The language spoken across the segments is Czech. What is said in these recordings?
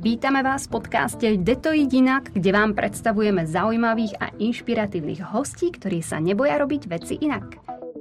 Vítame vás v podcaste Jde to jinak, kde vám predstavujeme zaujímavých a inšpiratívnych hostí, ktorí sa neboja robiť veci inak.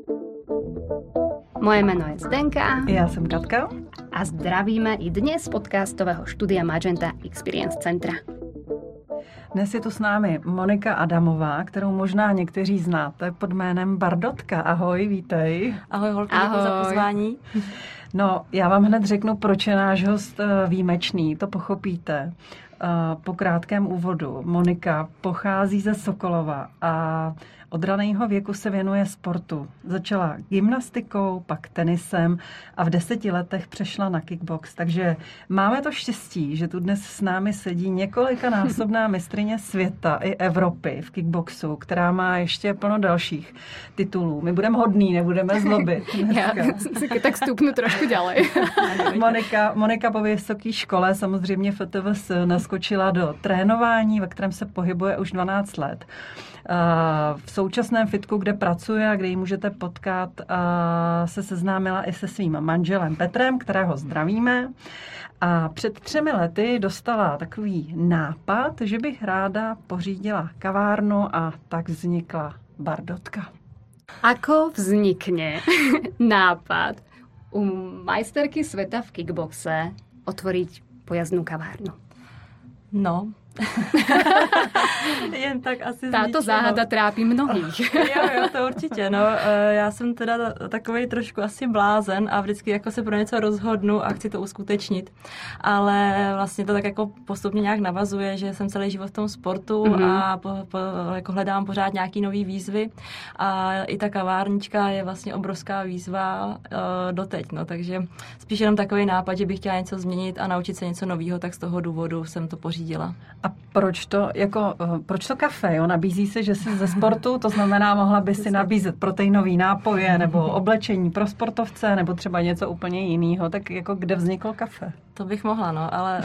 Moje meno je Zdenka. Já jsem Katka. A zdravíme i dnes z podcastového studia Magenta Experience Centra. Dnes je tu s námi Monika Adamová, kterou možná někteří znáte pod jménem Bardotka. Ahoj, vítej. Ahoj holky, děkuji za pozvání. No, já vám hned řeknu, proč je náš host výjimečný, to pochopíte. Po krátkém úvodu. Monika pochází ze Sokolova a od raného věku se věnuje sportu. Začala gymnastikou, pak tenisem a v 10 letech přešla na kickbox. Takže máme to štěstí, že tu dnes s námi sedí několikanásobná mistryně světa i Evropy v kickboxu, která má ještě plno dalších titulů. My budeme hodný, nebudeme zlobit. Já tak stupnu trošku ďalej. Monika po vysoké škole samozřejmě FTVS naskočila do trénování, ve kterém se pohybuje už 12 let. V současném fitku, kde pracuje a kde ji můžete potkat, se seznámila i se svým manželem Petrem, kterého zdravíme. A před 3 lety dostala takový nápad, že bych ráda pořídila kavárnu a tak vznikla Bardotka. Ako vznikne nápad u majsterky sveta v kickboxe otvoriť pojazdnú kavárnu? No, jen tak asi Táto záhada trápí mnohých. Jo, to určitě. No, já jsem teda takovej trošku asi blázen a vždycky jako se pro něco rozhodnu a chci to uskutečnit. Ale vlastně to tak jako postupně nějak navazuje, že jsem celý život v tom sportu a jako hledám pořád nějaký nový výzvy. A i ta kavárnička je vlastně obrovská výzva doteď. No, takže spíš jenom takový nápad, že bych chtěla něco změnit a naučit se něco nového, tak z toho důvodu jsem to pořídila. A proč to kafe? Jo? Nabízí se, že jsi ze sportu, to znamená, mohla by si nabízet proteinový nápoje nebo oblečení pro sportovce nebo třeba něco úplně jiného. Tak jako kde vzniklo kafe? To bych mohla, no, ale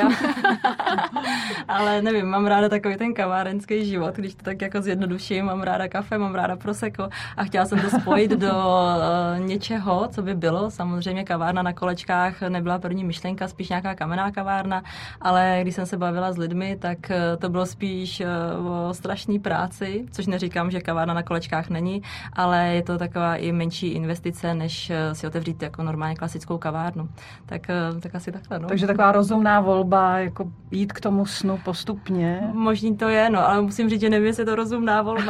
ale nevím, mám ráda takový ten kavárenský život, když to tak jako zjednoduším, mám ráda kafe, mám ráda prosecco a chtěla jsem to spojit do něčeho, co by bylo. Samozřejmě kavárna na kolečkách nebyla první myšlenka, spíš nějaká kamenná kavárna, ale když jsem se bavila s lidmi, tak to bylo spíš o strašné práci, což neříkám, že kavárna na kolečkách není, ale je to taková i menší investice, než si otevřít jako normálně klasickou kavárnu. Tak asi takhle, no. Takže taková rozumná volba, jako jít k tomu snu postupně. Možný to je, no, ale musím říct, že nevím, jestli je to rozumná volba,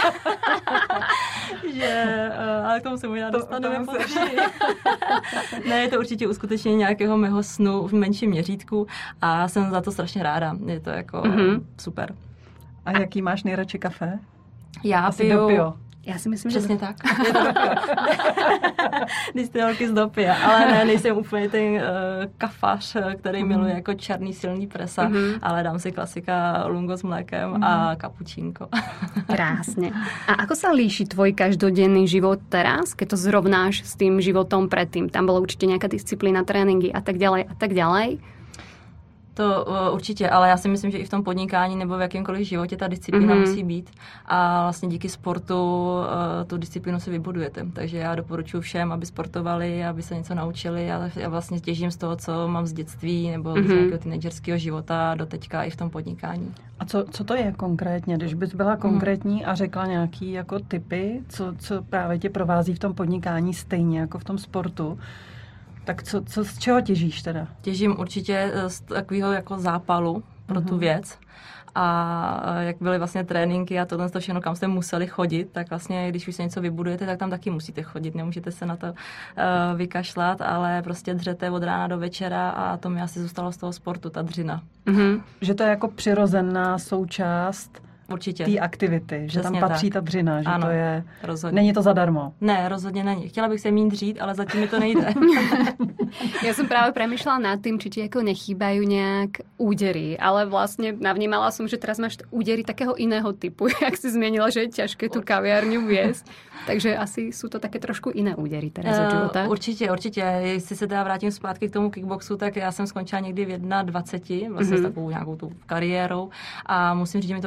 ale k tomu se možná dostaneme později. Ne, je to určitě uskutečnění nějakého mého snu v menším měřítku a jsem za to strašně ráda. Je to jako super. A jaký máš nejradši kafe? Já piju... Já si myslím, přesně tak. Je to distillky z Dopia. Ale ne, nejsem úplně ten kafař, který miluje jako černý silný presa, ale dám si klasika lungo s mlékem a kapučínko. Krásne. A ako sa líši tvoj každodenný život teraz, keď to zrovnáš s tým životom predtým? Tam bola určite nejaká disciplína, tréninky a tak ďalej a tak ďalej. To určitě, ale já si myslím, že i v tom podnikání nebo v jakémkoliv životě ta disciplína musí být a vlastně díky sportu tu disciplínu si vybudujete. Takže já doporučuji všem, aby sportovali, aby se něco naučili a já vlastně těžím z toho, co mám z dětství nebo z nějakého teenagerského života do teďka i v tom podnikání. A co to je konkrétně, když bys byla konkrétní a řekla nějaký jako tipy, co právě tě provází v tom podnikání stejně jako v tom sportu? Tak co z čeho těžíš teda? Těžím určitě z takového jako zápalu pro tu věc. A jak byly vlastně tréninky a tohle všechno, kam jste museli chodit, tak vlastně, když už se něco vybudujete, tak tam taky musíte chodit. Nemůžete se na to vykašlat, ale prostě dřete od rána do večera a to mi asi zůstalo z toho sportu, ta dřina. Že to je jako přirozená součást určitě té aktivity, že přesně tam patří ta dřina, že ano, to je... Rozhodně. Není to zadarmo. Ne, rozhodně není. Chtěla bych se míň dřít, ale zatím mi to nejde. Ja som práve premýšľala nad tým, či ti ako nechýbajú nejak údery, ale vlastne navnímala som, že teraz máš údery takého iného typu, jak si zmienila, že je ťažké tú kaviarňu viesť. Takže asi sú to také trošku iné údery teraz od života. Určitě. Jestli se teda vrátím zpátky k tomu kickboxu, tak já jsem skončila někdy v 21, vlastně s takovou nějakou tu kariérou a musím říct, že mi to vůbec nechybí.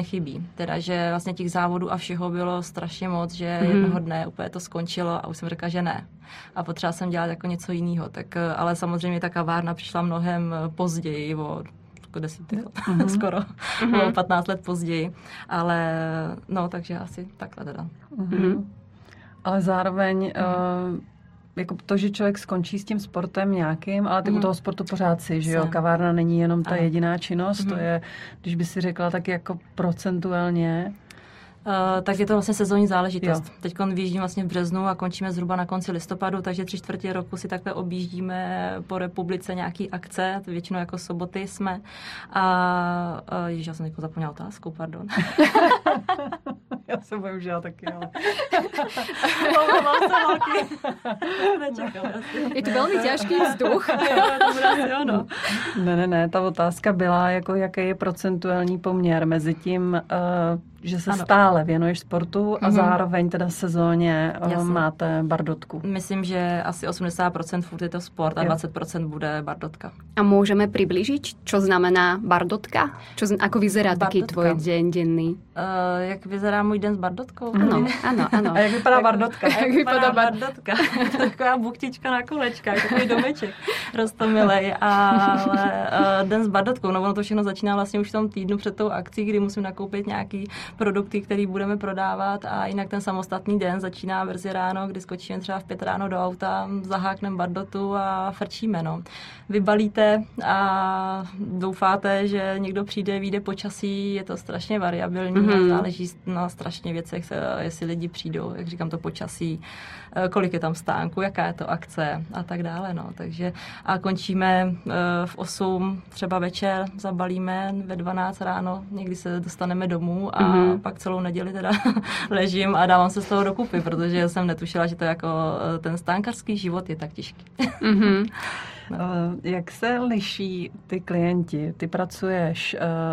nechybí. Teda, že vlastně těch závodů a všeho bylo strašně moc, že jednoho dne úplně to skončilo a už jsem řekla, že ne. A potřeba jsem dělat jako něco jiného. Tak, ale samozřejmě ta kavárna přišla mnohem později, o 10 let, skoro, o 15 let později. Ale no, takže asi takhle teda. Ale zároveň jako to, že člověk skončí s tím sportem nějakým, ale ty u toho sportu pořád si, že jo? Kavárna není jenom ta jediná činnost, to je, když by si řekla, tak jako procentuálně. Tak je to vlastně sezónní záležitost. Teď vyjíždím vlastně v březnu a končíme zhruba na konci listopadu, takže 3/4 roku si takhle objíždíme po republice nějaký akce, většinou jako soboty jsme. A já jsem teď zapomněla otázku, pardon. Já se bojím, že já taky, ale... Je to velmi těžký vzduch. Ne, ta otázka byla, jako jaký je procentuální poměr mezi tím, že se stále věnuješ sportu a zároveň teda sezóně máte bardotku. Myslím, že asi 80% furt je to sport a 20% bude bardotka. A můžeme přiblížit, co znamená bardotka? Ako vyzerá taký tvoj den denný? Jak vyzerá můj den s bardotkou? Ano. A jak vypadá bardotka? Jak vypadá bardotka? Taková buchtička na kolečkách, takový domeček roztomilej. Ale den s bardotkou, no ono to všechno začíná vlastně už v tom týdnu před tou akcí, kdy musím nakoupit nějaký produkty, které budeme prodávat a jinak ten samostatný den začíná brzy ráno, kdy skočíme třeba v 5 ráno do auta, zahákneme bardotu a frčíme. No. Vybalíte a doufáte, že někdo přijde, vyjde počasí, je to strašně variabilní, záleží na strašně věcech, jestli lidi přijdou, jak říkám, to počasí, kolik je tam stánku, jaká je to akce a tak dále. No. Takže a končíme v 8 třeba večer, zabalíme ve 12 ráno, někdy se dostaneme domů a pak celou neděli teda ležím a dávám se z toho dokupy, protože jsem netušila, že to jako ten stánkařský život je tak těžký. No. Jak se liší ty klienti? Ty pracuješ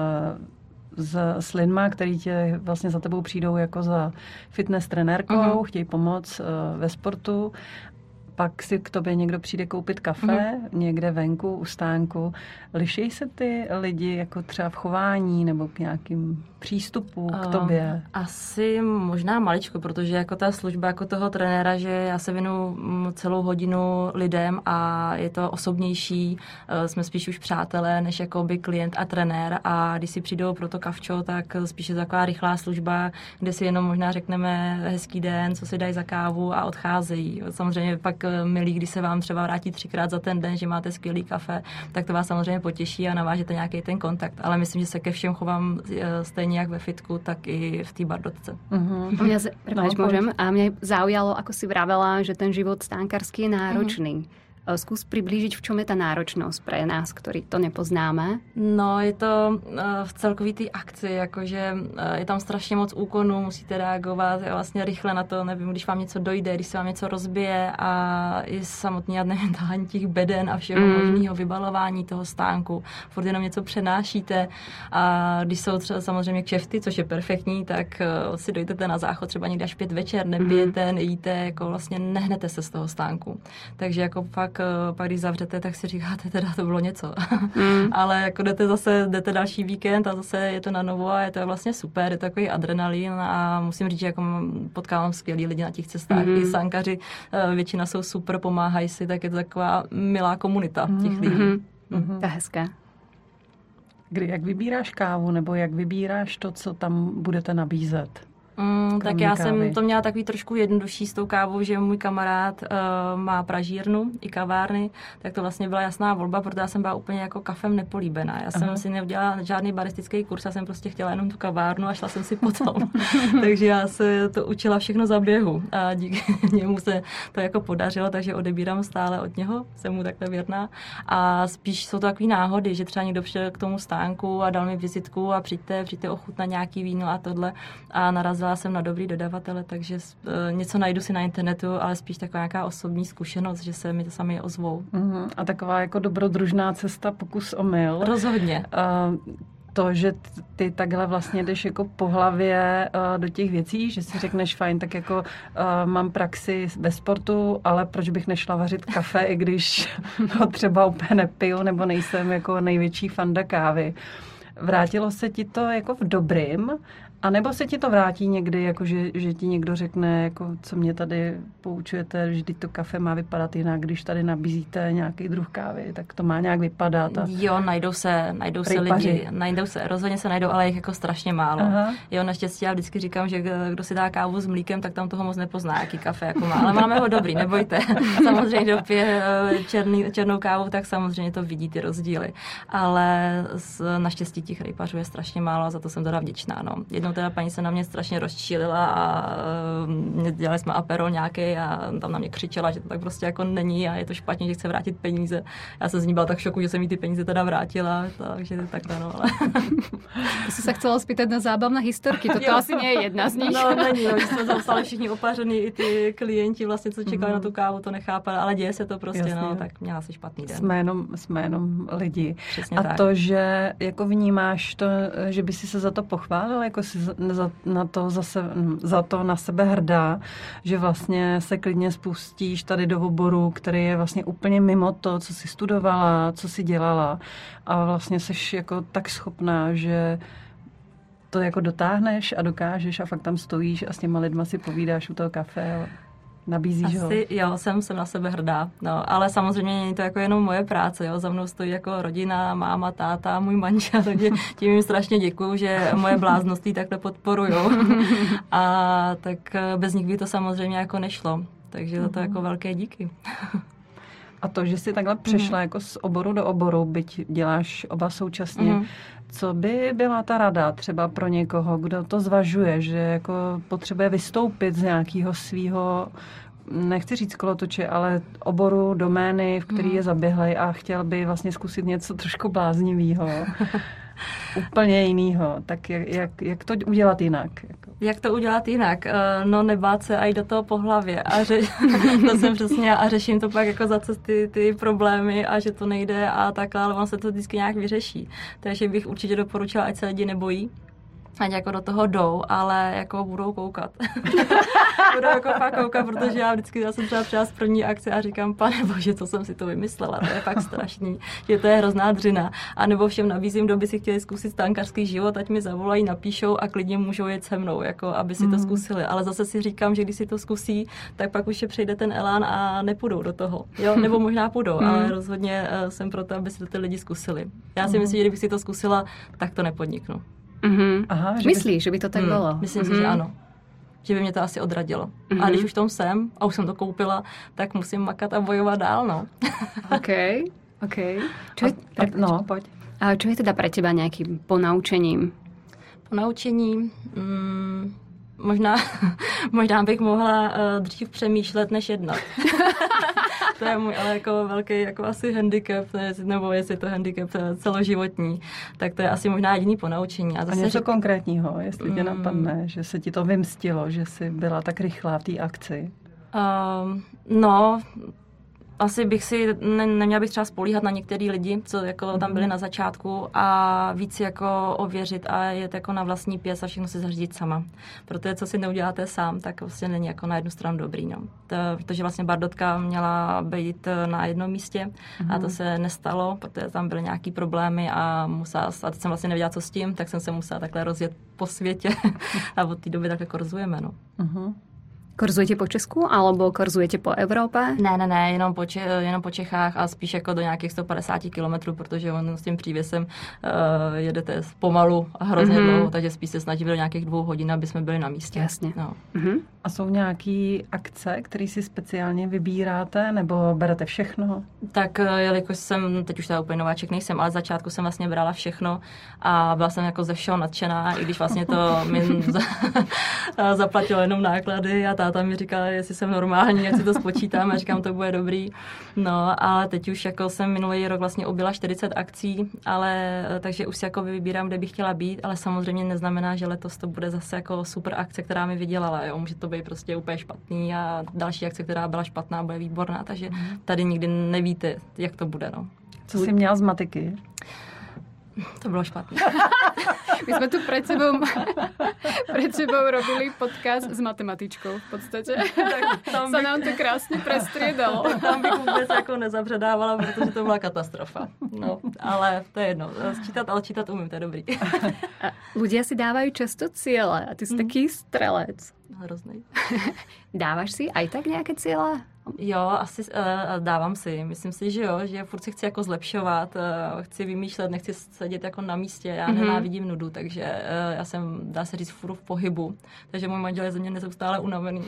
s lidma, který tě vlastně za tebou přijdou jako za fitness trenérkou, chtějí pomoct ve sportu, pak si k tobě někdo přijde koupit kafe někde venku u stánku. Liší se ty lidi jako třeba v chování nebo k nějakým přístupu k tobě? Asi možná maličko, protože jako ta služba jako toho trenéra, že já se věnuju celou hodinu lidem a je to osobnější, jsme spíš už přátelé, než jako by klient a trenér a když si přijdou pro to kavčo, tak spíš je to taková rychlá služba, kde si jenom možná řekneme hezký den, co si dají za kávu a odcházejí. Samozřejmě pak milí, když se vám třeba vrátí 3krát za ten den, že máte skvělý kafe, tak to vás samozřejmě potěší a navážete nějaký ten kontakt. Ale myslím, že se ke všem chovám stejně jak ve fitku, tak i v té bardotce. A mě zaujalo, ako si vravela, že ten život stánkarský je náročný. Skús priblížiť, v čom je tá náročnosť pre nás, ktorí to nepoznáme? No, je to v celkový té akci, jakože je tam strašně moc úkonů, musíte reagovat vlastně rychle na to, nevím, když vám něco dojde, když se vám něco rozbije a i samotný admentální těch beden a všeho možného vybalování toho stánku. Furt jenom něco přenášíte a když jsou třeba samozřejmě kšefty, což je perfektní, tak si dojdete na záchod třeba někde až 5 večer, nepijete, nejíte, jako vlastně nehnete se z toho stánku. Takže jako pak když zavřete, tak si říkáte, teda to bylo něco. Ale jako jdete další víkend a zase je to na novo a je to vlastně super, je to takový adrenalin a musím říct, že jako potkávám skvělý lidi na těch cestách. I sankaři, většina jsou super, pomáhají si, tak je to taková milá komunita těch lidí. To je hezké. Jak vybíráš kávu nebo jak vybíráš to, co tam budete nabízet? Tak já jsem to měla takový trošku jednodušší s tou kávou, že můj kamarád má pražírnu i kavárny, tak to vlastně byla jasná volba, protože já jsem byla úplně jako kafem nepolíbená. Já jsem si neudělala žádný baristický kurz, já jsem prostě chtěla jenom tu kavárnu a šla jsem si potom. Takže já se to učila všechno za běhu a díky němu se to jako podařilo, takže odebírám stále od něho, jsem mu takhle věrná. A spíš jsou to takový náhody, že třeba někdo přišel k tomu stánku a dal mi vizitku a přijďte ochutnat nějaký víno a tohle a narazila jsem na dobrý dodavatele, takže něco najdu si na internetu, ale spíš taková nějaká osobní zkušenost, že se mi to sami ozvou. A taková jako dobrodružná cesta, pokus omyl. Rozhodně. To, že ty takhle vlastně jdeš jako po hlavě do těch věcí, že si řekneš fajn, tak jako mám praxi ve sportu, ale proč bych nešla vařit kafe, i když ho třeba úplně nepiju, nebo nejsem jako největší fanda kávy. vrátilo se ti to jako v dobrým, anebo se ti to vrátí někdy, jako že ti někdo řekne, jako co mě tady poučujete, že to kafe má vypadat jinak, když tady nabízíte nějaký druh kávy, tak to má nějak vypadat. Jo, najdou se lidi, rozhodně se najdou, ale jich jako strašně málo. Aha. Jo, naštěstí já vždycky říkám, že kdo si dá kávu s mlíkem, tak tam toho moc nepozná, jaký kafe jako má, ale máme ho dobrý, nebojte. Samozřejmě, kdo pije černou kávu, tak samozřejmě to vidí ty rozdíly, ale naštěstí těch rejpařů je strašně málo a za to jsem teda vděčná, no. Jednou teda paní se na mě strašně rozčílila a dělali jsme apero nějaký a tam na mě křičela, že to tak prostě jako není a je to špatně, že chce vrátit peníze. Já jsem z ní byla tak v šoku, že jsem jí ty peníze teda vrátila, takže takhle, no, ale... To si se chcela spýtať na zábavné historky, toto asi nie je jedna z nich. No, není, no, jsme zostali všichni opařený, i ty klienti vlastně, co čekali na tu kávu, to nechápali, ale děje se to prostě, jasně. No, tak měla si špatný den. Jsme jenom lidi. Přesně a tak. To, že jako vnímáš to, že by si se za to pochválil, jako si za to na sebe hrdá, že vlastně se klidně spustíš tady do oboru, který je vlastně úplně mimo to, co jsi studovala, co jsi dělala a vlastně jsi jako tak schopná, že to jako dotáhneš a dokážeš a fakt tam stojíš a s těma lidma si povídáš u toho kafe. Nabízíš ho? Asi jo, jsem na sebe hrdá, no, ale samozřejmě není to jako jenom moje práce, jo, za mnou stojí jako rodina, máma, táta, můj manžel, takže tím jim strašně děkuju, že moje blázností takhle podporujou a tak bez nich by to samozřejmě jako nešlo, takže za to jako velké díky. A to, že jsi takhle přešla jako z oboru do oboru, byť děláš oba současně, co by byla ta rada třeba pro někoho, kdo to zvažuje, že jako potřebuje vystoupit z nějakého svýho, nechci říct kolotoče, ale oboru, domény, v který je zaběhlej a chtěl by vlastně zkusit něco trošku bláznivého, úplně jinýho. Tak jak to udělat jinak? Jak to udělat jinak? No nebát se a jít do toho po hlavě. To jsem přesně a řeším to pak jako za cesty ty problémy a že to nejde a takhle, ale ono se to vždycky nějak vyřeší. Takže bych určitě doporučila, ať se lidi nebojí. Ať jako do toho jdou, ale jako budou koukat. Budou jako fakt koukat, protože já jsem třeba přijela z první akce a říkám, pane bože, co jsem si to vymyslela, to je fakt strašný, že to je hrozná dřina. A nebo všem nabízím, kdo by si chtěli zkusit stánkařský život, ať mi zavolají, napíšou a klidně můžou jet se mnou, jako aby si to zkusili. Ale zase si říkám, že když si to zkusí, tak pak už je přejde ten elán a nepůjdou do toho. Jo? Nebo možná půjdou, ale rozhodně jsem proto, aby si to ty lidi zkusili. Já si myslím, že kdybych si to zkusila, tak to nepodniknu. Aha, myslíš, že by to tak bylo? Myslím si, že ano. Že by mě to asi odradilo. A když už tom jsem a už jsem to koupila, tak musím makat a bojovat dál, no. OK. Pojď. A čo je teda pre teba nejakým ponaučením? Ponaučení? Možná bych mohla dřív přemýšlet, než jednat. To je můj ale jako velký jako asi handicap, nebo jestli je to handicap celoživotní, tak to je asi možná jediný ponaučení. A něco konkrétního, jestli tě napadne, že se ti to vymstilo, že jsi byla tak rychlá v té akci? No, asi bych si, neměla bych třeba spolíhat na některý lidi, co jako tam byli na začátku a víc jako ověřit a jet jako na vlastní pěst a všechno si zařídit sama. Protože co si neuděláte sám, tak vlastně není jako na jednu stranu dobrý. No. Protože vlastně Bardotka měla být na jednom místě a to se nestalo, protože tam byly nějaký problémy a teď jsem vlastně nevěděla, co s tím, tak jsem se musela takhle rozjet po světě a od té doby takhle korzujeme. No. Korzujete po Česku, alebo korzujete po Evropě? Ne, jenom po Čechách a spíš jako do nějakých 150 kilometrů, protože on s tím přívěsem jedete pomalu a hrozně dlouho, takže spíš se snažíme do nějakých 2 hodin, aby jsme byli na místě. Jasně. No. A jsou nějaký akce, které si speciálně vybíráte, nebo berete všechno? Tak jelikož jsem, teď už teda úplně nováček nejsem, ale z začátku jsem vlastně brala všechno a byla jsem jako ze všeho nadšená, i když vlastně to mi zaplatilo jenom náklady a táta mi říkala, jestli jsem normální, jak si to spočítám a říkám, to bude dobrý. No, ale teď už jako jsem minulý rok vlastně objela 40 akcí, ale takže už si jako vybírám, kde bych chtěla být, ale samozřejmě neznamená, že letos to bude zase jako super akce, která mi vydělala, jo, může to být prostě úplně špatný a další akce, která byla špatná, bude výborná, takže tady nikdy nevíte, jak to bude, no. Co jsi měla z matiky? To bylo špatné. My jsme tu před sebou robili podcast s matematičkou v podstatě. Tak se nám to krásně prestriedalo. Tam bych vůbec jako nezapředávala, protože to byla katastrofa. No, ale to je jedno. Čítat umím, to je dobrý. Ľudia si dávajú často ciele a ty si taký strelec. Hrozný. Dáváš si aj tak nějaké cíle? Jo, asi dávám si. Myslím si, že jo, že furt si chci jako zlepšovat, chci vymýšlet, nechci sedět jako na místě, já nenávidím nudu, takže já jsem, dá se říct, furt v pohybu, takže můj manžel je ze mě neustále unavený.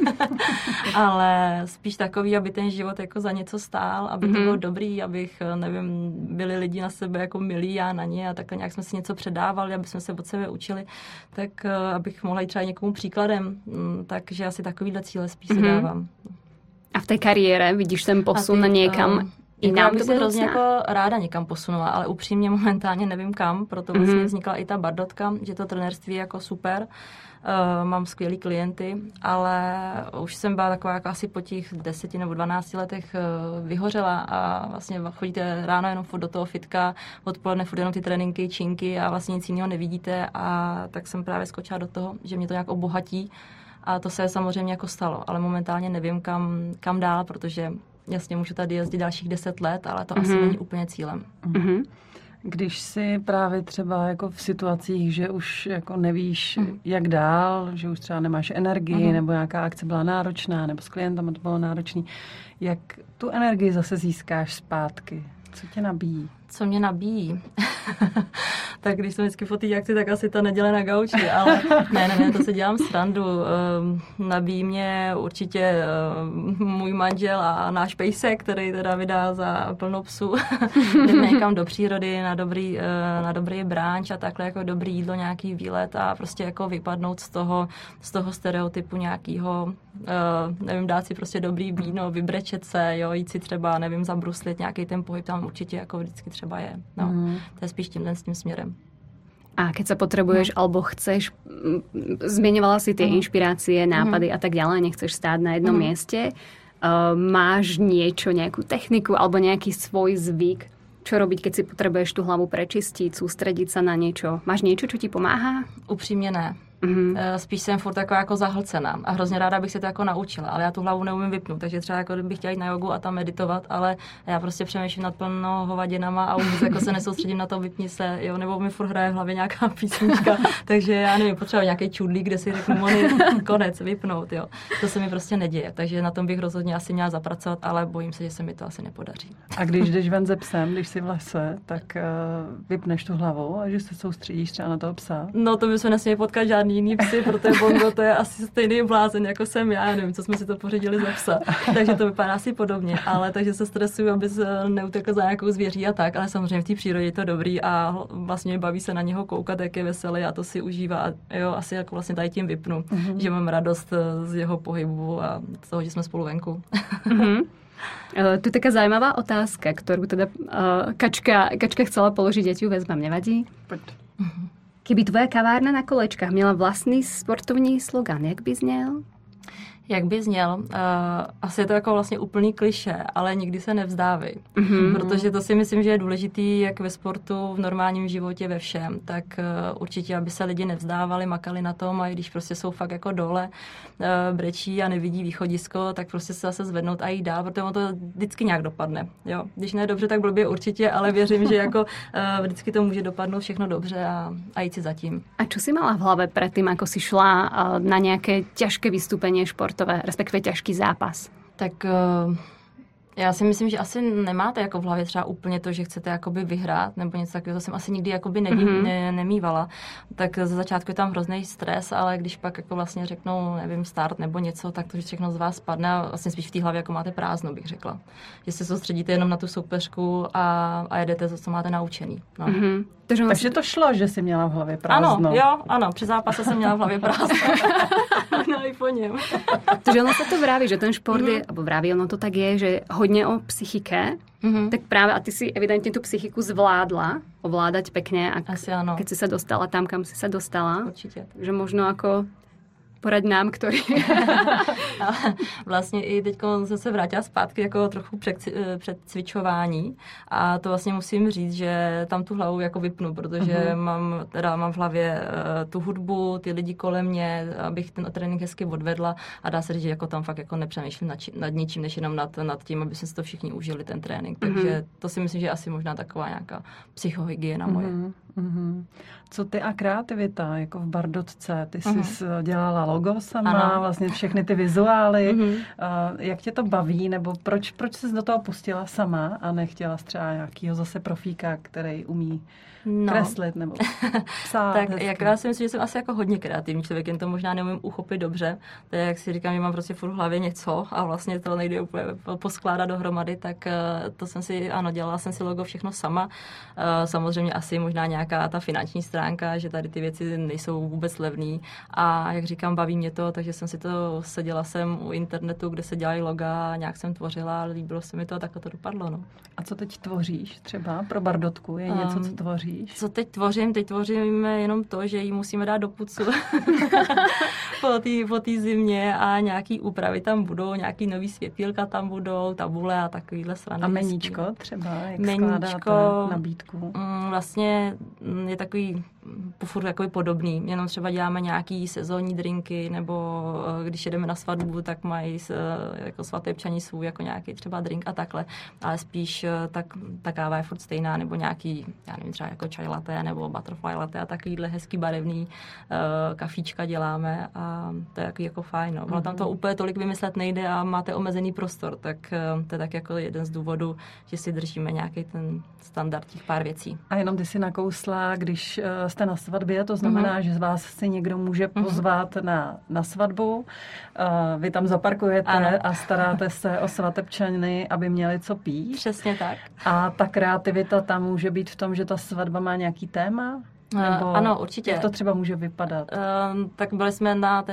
Ale spíš takový, aby ten život jako za něco stál, aby to bylo dobrý, abych, nevím, byli lidi na sebe jako milí, já na ně a takhle nějak jsme si něco předávali, aby jsme se od sebe učili, tak abych mohla jít třeba někomu příkladem, takže asi takovýhle cíle spíš si dávám. A v té kariére vidíš ten posun na někam jinam? Já bych se hrozně jako ráda někam posunula, ale upřímně momentálně nevím kam, proto vlastně vznikla i ta Bardotka, že to trenérství je jako super. Mám skvělý klienty, ale už jsem byla taková jako asi po těch 10 nebo 12 letech vyhořela a vlastně chodíte ráno jenom do toho fitka, odpoledne furt jenom ty tréninky, činky a vlastně nic jiného nevidíte a tak jsem právě skočila do toho, že mě to nějak obohatí. A to se samozřejmě jako stalo, ale momentálně nevím, kam dál, protože jasně můžu tady jezdit dalších 10 let, ale to asi není úplně cílem. Když si právě třeba jako v situacích, že už jako nevíš, jak dál, že už třeba nemáš energii, nebo nějaká akce byla náročná, nebo s klientama to bylo náročný, jak tu energii zase získáš zpátky? Co tě nabíjí? Co mě nabíjí? Tak když jsem vždycky po té akci, tak asi ta neděle na gauči, ale ne, to se dělám srandu. Nabíjí mě určitě můj manžel a náš pejsek, který teda vydá za plnou psu. Jdeme někam do přírody, na dobrý bránč a takhle jako dobrý jídlo, nějaký výlet a prostě jako vypadnout z toho stereotypu nějakého, nevím, dát si prostě dobrý víno, vybrečet se, jo, jít si třeba, nevím, zabruslit, nějaký ten pohyb tam určitě jako vždycky třeba je. No, to je spíš s tím směrem. A keď sa potrebuješ alebo chceš, zmieňovala si tie inšpirácie, nápady a tak ďalej, nechceš stáť na jednom mieste, máš niečo, nejakú techniku alebo nejaký svoj zvyk, čo robiť, keď si potrebuješ tú hlavu prečistiť, sústrediť sa na niečo? Máš niečo, čo ti pomáhá? Upřímně ne. Spíš jsem furt taková jako zahlcená a hrozně ráda bych se to jako naučila, ale já tu hlavu neumím vypnout, takže třeba jako bych chtěla jít na jogu a tam meditovat, ale já prostě přemýšlím nad plno hovadinama a vůbec jako se nesoustředím na to, vypni se, jo, nebo mi furt hraje v hlavě nějaká písnička, takže já nevím, potřebuji nějaký čudlík, kde si řeknu konec, vypnout, jo. To se mi prostě neděje, takže na tom bych rozhodně asi měla zapracovat, ale bojím se, že se mi to asi nepodaří. A když jdeš ven ze psem, když jsi v lese, tak vypneš tu hlavu a že se soustředíš třeba na toho psa? No to bychom nesměli potkat žádný jiný psy, protože Bongo to je asi stejný blázen, jako jsem já, nevím, co jsme si to pořídili za psa. Takže to vypadá asi podobně, ale takže se stresuju, aby se neutekl za nějakou zvěří a tak, ale samozřejmě v té přírodě je to dobrý a vlastně baví se na něho koukat, jak je veselý a to si užívá a jo, asi jako vlastně tady tím vypnu, že mám radost z jeho pohybu a z toho, že jsme spolu venku. Tu je taká zaujímavá otázka, ktorú teda Kačka chcela položiť, ja ti ju vezmem, nevadí? Poď. Keby tvoja kavárna na kolečkách měla vlastní sportovní slogan, jak by zněl? Jak by zněl? Asi je to jako vlastně úplný klišé, ale nikdy se nevzdávej. Protože to si myslím, že je důležitý jak ve sportu, v normálním životě, ve všem. Tak určitě, aby se lidi nevzdávali, makali na tom a i když prostě jsou fakt jako dole, brečí a nevidí východisko, tak prostě se zase zvednout a jít dál, protože ono to vždycky nějak dopadne. Jo? Když ne dobře, tak blbě určitě, ale věřím, že jako vždycky to může dopadnout všechno dobře a jít si zatím. A čo si mala v hlave predtým, ako si šla na nějaké těžké vystúpenie športové, respektive těžký zápas? Tak já si myslím, že asi nemáte jako v hlavě třeba úplně to, že chcete jakoby vyhrát nebo něco takového, to jsem asi nikdy jakoby nemývala. Tak ze začátku je tam hrozný stres, ale když pak jako vlastně řeknou, nevím, start nebo něco, tak to všechno z vás spadne a vlastně spíš v té hlavě jako máte prázdno, bych řekla. Že se soustředíte jenom na tu soupeřku a jedete to, co máte naučený. No. Takže to šlo, že jsi měla v hlavě prázdno. Ano, při zápase jsem měla v hlavě prázdno. No i po něm. Takže ono sa to vraví, že ten šport je, alebo vraví, ono to tak je, že hodně o psychike, tak právě a ty si evidentně tu psychiku zvládla ovládať pekne, asi ano. Keď si sa dostala tam, kam si sa dostala. Určitě. Takže možno ako Poraď nám, ktorý... Vlastně i teď jsem se vrátila zpátky jako trochu před cvičování a to vlastně musím říct, že tam tu hlavu jako vypnu, protože mám v hlavě tu hudbu, ty lidi kolem mě, abych ten trénink hezky odvedla a dá se říct, že jako tam fakt jako nepřemýšlím nad ničím, než jenom nad tím, aby jsme si to všichni užili, ten trénink. Takže to si myslím, že je asi možná taková nějaká psychohygiena moje. Co ty a kreativita, jako v Bardotce? Ty jsi dělala logo sama, vlastně všechny ty vizuály. Jak tě to baví, nebo proč jsi do toho pustila sama a nechtěla třeba nějakýho zase profíka, který umí kreslit nebo psát? Tak jako já si myslím, že jsem asi jako hodně kreativní člověk, jen to možná neumím uchopit dobře. To je, jak si říkám, že mám prostě furt v hlavě něco a vlastně to nejde úplně poskládat dohromady, tak to jsem si, dělala jsem si logo všechno sama. Samozřejmě asi možná nějaká ta finanční stránka, že tady ty věci nejsou vůbec levný a jak říkám, baví mě to, takže jsem si to seděla jsem u internetu, kde se dělají loga, nějak jsem tvořila, líbilo se mi to a takhle to dopadlo. No. A co teď tvoříš třeba pro Bardotku? Je něco, co tvoříš? Co teď tvořím? Teď tvořím jenom to, že ji musíme dát do pucu po té zimě a nějaký úpravy tam budou, nějaký nový světýlka tam budou, tabule a takovýhle srandy. A meníčko třeba? Jak meníčko, skládáte nabídku? Vlastně je takový furt takový podobný, jenom třeba děláme nějaký sezónní drinky, nebo když jedeme na svatbu, tak mají jako svatebčaní svůj jako nějaký třeba drink a takhle, ale spíš ta káva je furt stejná, nebo nějaký, já nevím, třeba jako chai latte, nebo butterfly latte a takovýhle hezký barevný kafíčka děláme a to je jako fajn. No. Tam to úplně tolik vymyslet nejde a máte omezený prostor, tak to je tak jako jeden z důvodů, že si držíme nějaký ten standard těch pár věcí. A jenom ty si nakousla, když jste na svatbě, to znamená, že z vás si někdo může pozvat na svatbu, vy tam zaparkujete a staráte se o svatebčany, aby měli co pít. Přesně tak. A ta kreativita tam může být v tom, že ta svatba má nějaký téma? Nebo ano, určitě. Jak to třeba může vypadat? Tak byli jsme na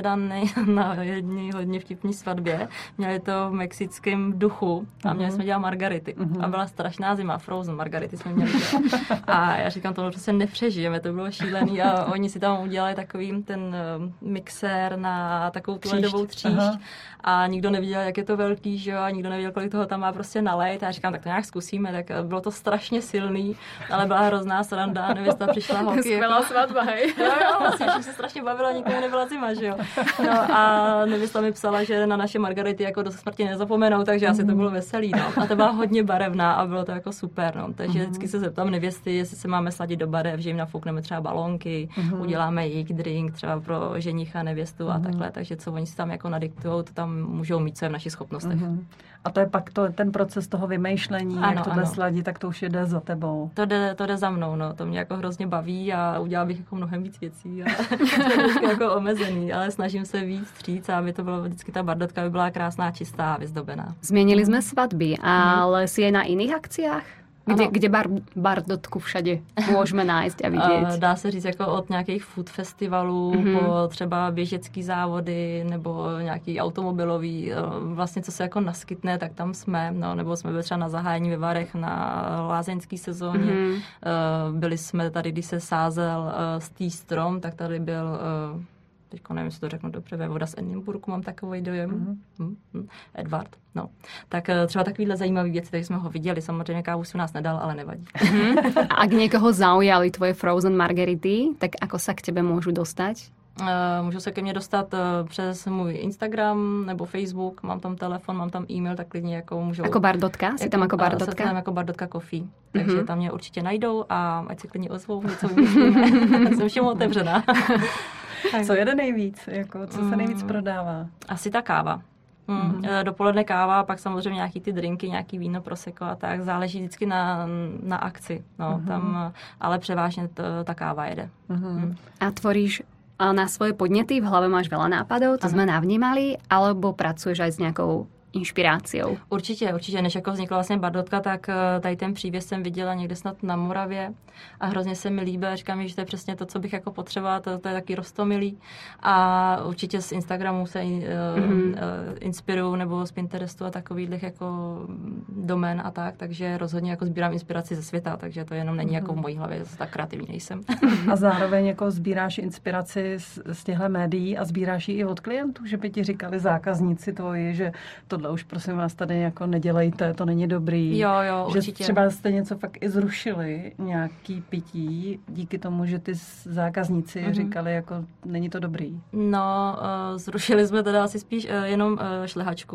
jedné hodně vtipné svatbě. Měli to v mexickém duchu a měli jsme dělat margarity. A byla strašná zima, frozen margarity jsme měli dělat. A já říkám, to prostě nepřežijeme, to bylo šílený a oni si tam udělali takový ten mixér na takovou tu ledovou tříšť a nikdo neviděl, jak je to velký, že jo, a nikdo neviděl, kolik toho tam má prostě nalejt. A já říkám, tak to nějak zkusíme, tak bylo to strašně silný, ale byla hrozná sranda, nevěsta přišla holky. Skvělá svatba, hej. Jo, vlastně se strašně bavila, nikomu nebyla zima, že jo. No a nevěsta mi psala, že na naše margarity jako do smrti nezapomenou, takže asi to bylo veselý, no. A to byla hodně barevná a bylo to jako super, no. Takže vždycky se zeptám nevěsty, jestli se máme sladit do barev, že jim nafoukneme třeba balónky, uděláme jejich drink třeba pro ženicha, nevěstu a takhle, takže co oni si tam jako nadiktujou, to tam můžou mít, co je v našich schopnostech. A to je pak ten proces toho vymýšlení, jak tohle sladit, tak to už jde za tebou. To jde za mnou, no. To mě jako hrozně baví a udělala bych jako mnohem víc věcí. To je jako omezený, ale snažím se víc vstříc, aby to bylo vždycky ta Bardotka by byla krásná, čistá a vyzdobená. Změnili jsme svatby, ale si je na jiných akciách? Kde Bardotku všade môžeme nájsť a vidieť? Dá se říct jako od nějakých food festivalů po třeba běžecký závody nebo nějaký automobilový, vlastně co se jako naskytne, tak tam jsme, no, nebo jsme byli třeba na zahájení ve Varech na lázeňský sezóně. Byli jsme tady, když se sázel stý strom, tak tady byl teďko nevím, jestli to řeknu dobře, vévoda z Edinburghu, mám takový dojem. Edward, no. Tak třeba takovýhle zajímavý věci, takže jsme ho viděli. Samozřejmě kávu si u nás nedal, ale nevadí. A ak niekoho zaujali tvoje frozen margarity, tak ako sa k tebe môžu dostať? Můžu se ke mně dostat přes můj Instagram nebo Facebook, mám tam telefon, mám tam e-mail, tak klidně jako můžou... Jako Bardotka? Jsi tam jako Bardotka? Jsem tam jako Bardotka Coffee, takže tam mě určitě najdou a ať se klidně ozvou, něco vymyslíme. Jsem všem otevřená. Co jede nejvíc? Jako, co se nejvíc prodává? Asi ta káva. Dopoledne káva, pak samozřejmě nějaký ty drinky, nějaký víno, prosecco a tak. Záleží vždycky na akci. No, tam, ale převážně ta káva jede. A tvoríš na svoje podnety? V hlave máš veľa nápadov, to sme navnímali, alebo pracuješ aj s nejakou inšpiráciou. Určitě. Než jako vznikla vlastně Bardotka, tak tady ten příběh jsem viděla někde snad na Moravě a hrozně se mi líbil. Říkám, že to je přesně to, co bych jako potřebovala, to je taky roztomilý. A určitě z Instagramu se inspiruju, nebo z Pinterestu a takových jako domén a tak, takže rozhodně jako sbírám inspiraci ze světa, takže to jenom není jako v mojí hlavě, tak kreativní nejsem. A zároveň jako sbíráš inspiraci z těchto médií a sbíráš ji i od klientů, že by ti říkali zákazníci tvoji, že tohle už prosím vás tady jako nedělejte, to není dobrý. Jo, že určitě. Třeba jste něco fakt i zrušili, nějaký pití, díky tomu, že ty zákazníci říkali, jako není to dobrý. No, zrušili jsme teda asi spíš jenom šlehačku.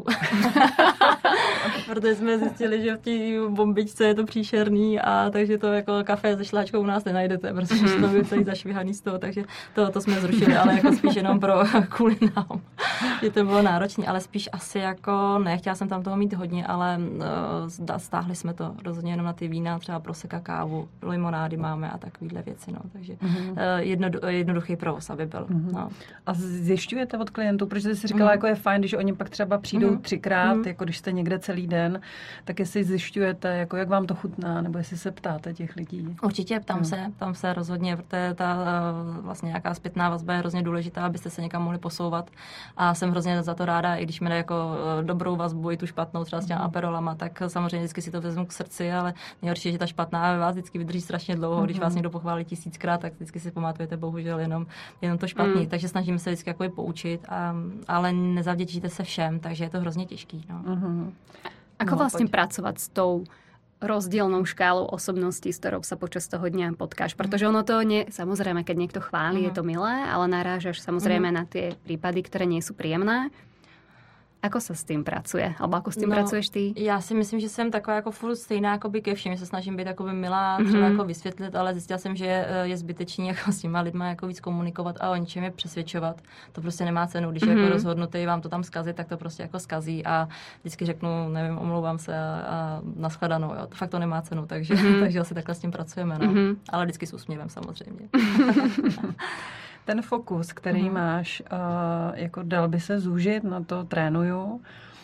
Protože jsme zjistili, že v té bombičce je to příšerný a takže to jako kafe se šlehačkou u nás nenajdete, protože to by celý zašvihaný z toho, takže to jsme zrušili, ale jako spíš jenom kvůli nám. Že to bylo náročné, ale spíš asi jako ne, chtěla jsem tam toho mít hodně, ale stáhli jsme to rozhodně jenom na ty vína, třeba proseka, kávu, limonády máme a takovýhle věci, no, takže jednoduchý provoz, aby byl. No. A zjišťujete od klientů, protože jsi říkala, jako je fajn, když oni pak třeba přijdou 3krát, jako když jste někde celý den, tak jestli zjišťujete, jako jak vám to chutná, nebo jestli se ptáte těch lidí. Určitě, tam se rozhodně, protože ta vlastně nějaká zpětná vazba je hrozně důležitá, abyste se někam mohli posouvat a jsem hrozně za to ráda, i když mi dá jako dobrou vazbu i tu špatnou, třeba s těmi aperolama, tak samozřejmě vždycky si to vezmu k srdci, ale nejhorší je, že ta špatná vás vždycky vydrží strašně dlouho, když vás někdo pochválí 1000krát, tak vždycky si pamatujete bohužel jenom to špatný, takže snažíme se vždycky jako i poučit, ale nezavděčíte se všem, takže je to hrozně těžký. No. Ako vlastne pracovať s tou rozdielnou škálou osobností, s ktorou sa počas toho dňa potkáš? Pretože ono to nie, samozrejme, keď niekto chváli, je to milé, ale narážaš samozrejme na tie prípady, ktoré nie sú príjemné. Ako se s tím pracuje? Alebo ako s tím pracuješ ty? Já si myslím, že jsem taková jako furt stejná jakoby ke všem, že se snažím být jakoby milá, třeba jako vysvětlit, ale zjistila jsem, že je zbytečný jako s těma lidma jako víc komunikovat a o ničem je přesvědčovat. To prostě nemá cenu, když jako rozhodnutý vám to tam zkazit, tak to prostě jako zkazí a vždycky řeknu, nevím, omlouvám se a nashledanou, jo. Fakt to nemá cenu, takže asi takhle s tím pracujeme, no. Ale vždycky s úsměvem samozřejmě. Ten fokus, který máš, jako dal by se zúžit, na to trénuju,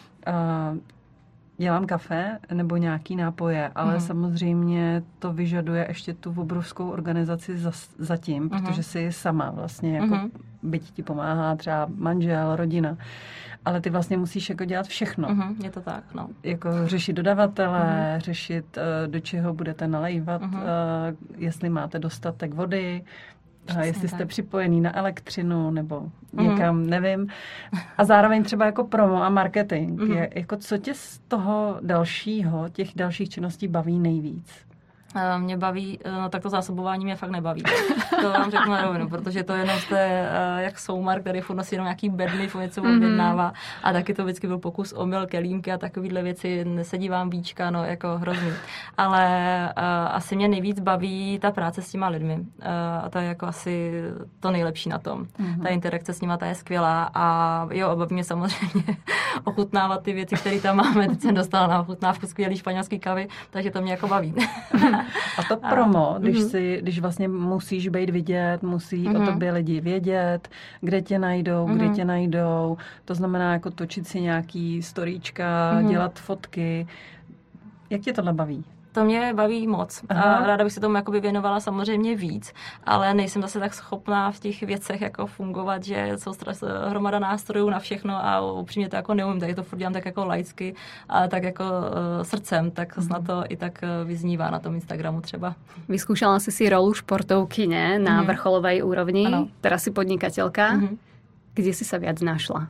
dělám kafe nebo nějaký nápoje, ale samozřejmě to vyžaduje ještě tu obrovskou organizaci zatím, protože jsi sama vlastně, jako byť ti pomáhá třeba manžel, rodina, ale ty vlastně musíš jako dělat všechno. Je to tak, no. Jako řešit dodavatele, řešit, do čeho budete nalévat, jestli máte dostatek vody, jestli jste připojený na elektřinu nebo někam, nevím. A zároveň třeba jako promo a marketing. Jako co tě z toho dalšího, těch dalších činností baví nejvíc? Mě baví, no tak to zásobování mě fakt nebaví. To vám řeknu na rovinu, protože to jenom jste jak soumar, který furt nosí jenom nějaký bedny, furt něco objednává a taky to vždycky byl pokus omyl, kelímky a takovýhle věci, nesedí vám víčka, no jako hrozný. Ale asi mě nejvíc baví ta práce s těma lidmi a to je jako asi to nejlepší na tom. Ta interakce s nima, ta je skvělá a jo, baví mě samozřejmě ochutnávat ty věci, které tam máme. Teď jsem dostala na ochutnávku skvělý španělský kavy, takže to mě jako baví. A to promo, když vlastně musíš být vidět, musí o tobě lidi vědět, kde tě najdou, to znamená jako točit si nějaký storíčka, dělat fotky. Jak tě tohle baví? To mě baví moc. A ráda bych se tomu jakoby věnovala samozřejmě víc, ale nejsem zase tak schopná v těch věcech jako fungovat, že jsou hromada nástrojů na všechno a upřímně to jako neumím, tak to furt dělám tak jako laicky a tak jako srdcem, tak snad to i tak vyznívá na tom Instagramu třeba. Vyskúšala si rolu športovkyne na vrcholovej úrovni, teraz si podnikateľka. Kde si sa viac našla?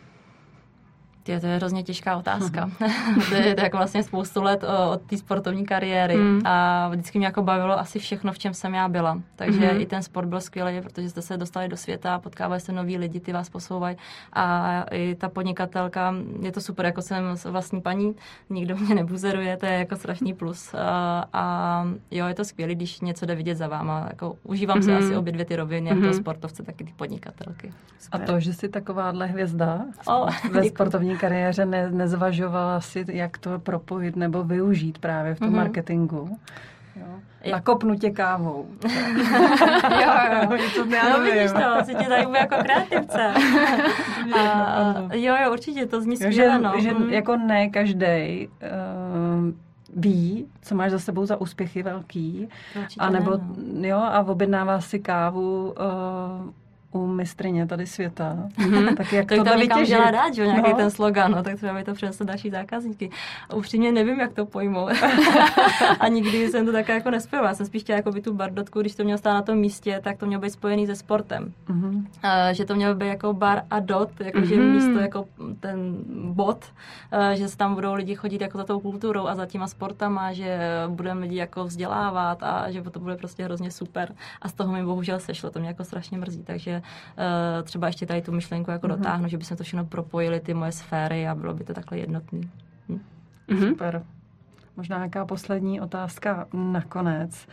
To je hrozně těžká otázka. To je tak vlastně spoustu let od té sportovní kariéry a vždycky mě jako bavilo asi všechno, v čem jsem já byla. Takže i ten sport byl skvělý, protože jste se dostali do světa, potkávali se noví lidi, ty vás posouvají a i ta podnikatelka, je to super, jako jsem vlastní paní, nikdo mě nebuzeruje, to je jako strašný plus. A jo, je to skvělý, když něco jde vidět za váma. Jako, užívám si asi obě dvě ty roviny, jak to sportovce, tak i ty podnikatelky. A to, že jsi takováhle hvězda ve sportovní kariéře, nezvažovala si, jak to propojit nebo využít právě v tom marketingu? Nakopnu tě kávou. jo. No vidíš to, si tě zajímá jako kreativce. Jo, určitě, to zní skvěle. Že jako ne každej ví, co máš za sebou za úspěchy velký. A nebo a objednává si kávu u mistryně tady světa. Tak jak to někam dělá dát, že? Nějaký ten slogan, tak třeba mi to přineslo další zákazníky. Upřímně nevím, jak to pojmu. A nikdy jsem to také jako nespojovala. Já jsem spíš chtěla jako by tu bardotku, když to mělo stát na tom místě, tak to mělo být spojený se sportem. Že to mělo být jako bar a dot, jakože místo jako ten bod, že se tam budou lidi chodit jako za tou kulturou a za těma sportama, že budeme lidi jako vzdělávat a že to bude prostě hrozně super. A z toho mi bohužel sešlo, to mě jako strašně mrzí, takže třeba ještě tady tu myšlenku jako dotáhnu, že bychom to všechno propojili, ty moje sféry a bylo by to takhle jednotný. Super. Možná nějaká poslední otázka nakonec.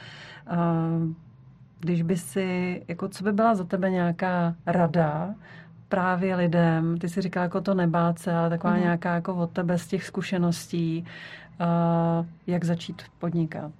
Když by si, jako co by byla za tebe nějaká rada právě lidem, ty jsi říkala jako to nebát se, ale taková nějaká jako od tebe z těch zkušeností, jak začít podnikat?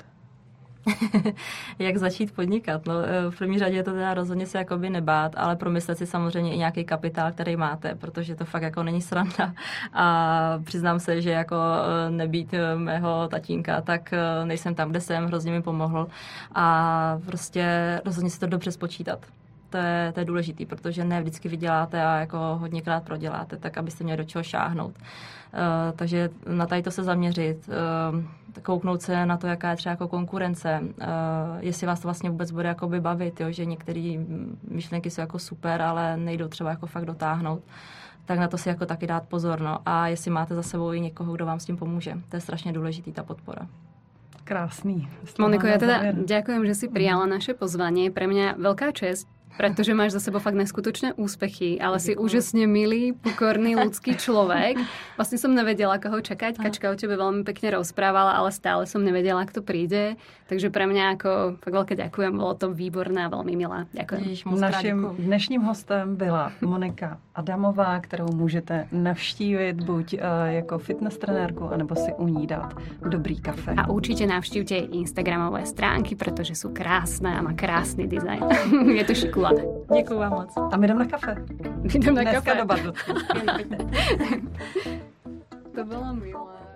Jak začít podnikat? No, v první řadě je to teda rozhodně se jakoby nebát, ale promyslet si samozřejmě i nějaký kapitál, který máte, protože to fakt jako není sranda. A přiznám se, že jako nebýt mého tatínka, tak nejsem tam, kde jsem, hrozně mi pomohl. A prostě rozhodně si to dobře spočítat. To je důležitý, protože ne vždycky vyděláte a jako hodněkrát proděláte, tak abyste měli do čeho šáhnout. Takže na tady to se zaměřit, kouknout se na to, jaká je třeba jako konkurence, jestli vás to vlastně vůbec bude jakoby bavit, jo, že některé myšlenky jsou jako super, ale nejdou třeba jako fakt dotáhnout. Tak na to si jako taky dát pozor. No. A jestli máte za sebou i někoho, kdo vám s tím pomůže. To je strašně důležitý, ta podpora. Krásný. Moniko, ja teda ďakujem, že si prijala naše pozvanie. Pre mňa veľká česť, pretože máš za sebou fakt neskutočné úspechy, ale si úžasne milý, pokorný, ľudský človek. Vlastne som nevedela, koho čakať. Kačka o tebe veľmi pekne rozprávala, ale stále som nevedela, kto príde. Takže pre mňa ako fakt veľké ďakujem. Bolo to výborné a veľmi milé. Ďakujem. Naším dnešním hostem byla Monika Adamová, kterou můžete navštívit buď jako fitness trenérku, anebo si u ní dát dobrý kafe. A určite navštívte jej Instagramové stránky, pretože sú krásne a má krásny dizajn. Je to šikulada. Děkuju vám moc. A my jdeme na kafe. Jdeme na Dneska kafe. do Bardotky. To bylo milé.